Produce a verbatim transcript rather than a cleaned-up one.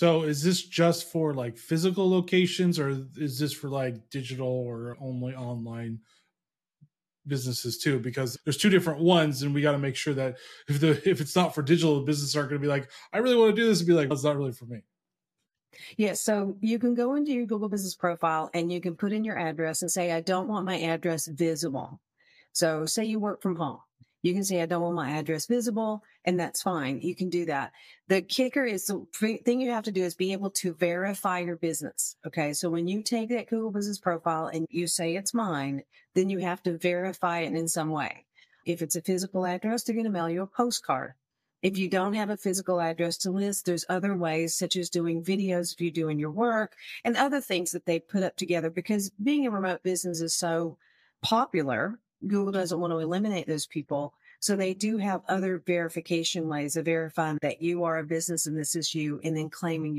So is this just for like physical locations or is this for like digital or only online businesses too? Because there's two different ones and we got to make sure that if the if it's not for digital, the business aren't going to be like, I really want to do this and be like, it's not really for me. Yes. So you can go into your Google Business Profile and you can put in your address and say, I don't want my address visible. So say you work from home. You can say, I don't want my address visible, and that's fine. You can do that. The kicker is the thing you have to do is be able to verify your business. Okay. So when you take that Google Business Profile and you say it's mine, then you have to verify it in some way. If it's a physical address, they're going to mail you a postcard. If you don't have a physical address to list, there's other ways, such as doing videos if you're doing your work and other things that they put up together, because being a remote business is so popular. Google doesn't want to eliminate those people. So they do have other verification ways of verifying that you are a business and this is you, and then claiming